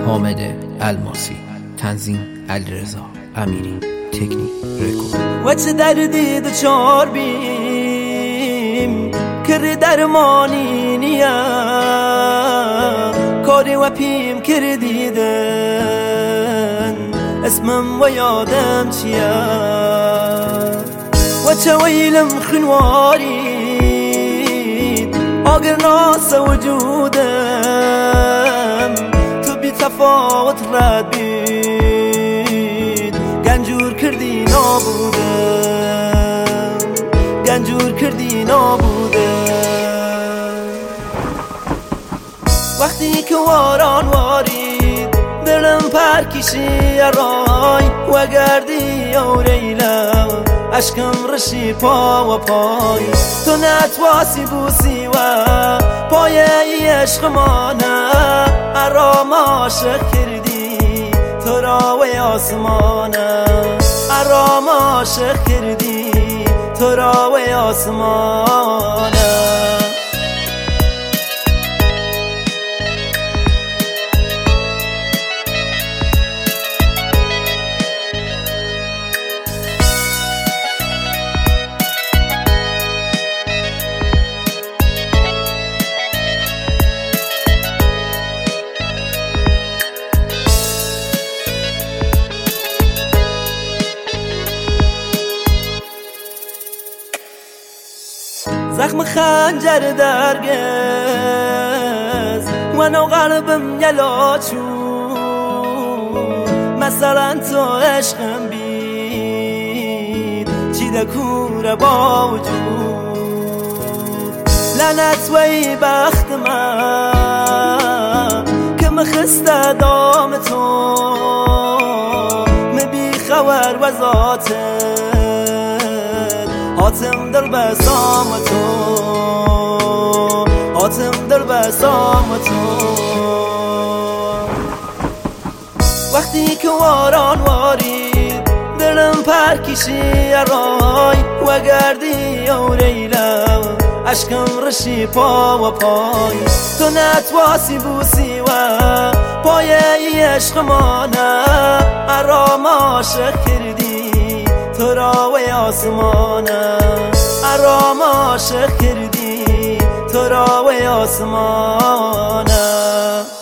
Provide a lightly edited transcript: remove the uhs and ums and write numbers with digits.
حامد الماسی، تنظیم علیرضا امیری، تکنیک رکورد. و چه دردی دچار بیم کردی درمانی نیا، کاری و پیم کردیدن اسمم و یادم چیا. و چه ویلم خنوارید آگر ناس وجودم، تو بی تفاوت رد بید گنجور کردی نابودم، گنجور کردی نابودم. وقتی که واران وارید دلم پرکشی رای و گردی و ریلا، اشکم رشی پا و پای تو نتواسی بوسی و پایه عشق مانه. ارام عاشق کردی تو را و آسمانه، ارام عاشق کردی تو را و آسمانه. زخم خنجر درگز و نو قلبم یلاچون، مثلا تو عشقم بید چی دکور با وجود. لعنت وی بخت من که مخسته دام تو، مبی خبر و ذاته حاتم در بسام تو، حاتم در بسام تو. وقتی که واران وارید دلم پرکشی رای و گردی و ریلا، اشکم رشی پا و پای تو نتواسی بوسی و پایه عشق مانه. ارام عاشق کردی تو را و آسمانه، ارام عاشق کردی تو را و آسمانه.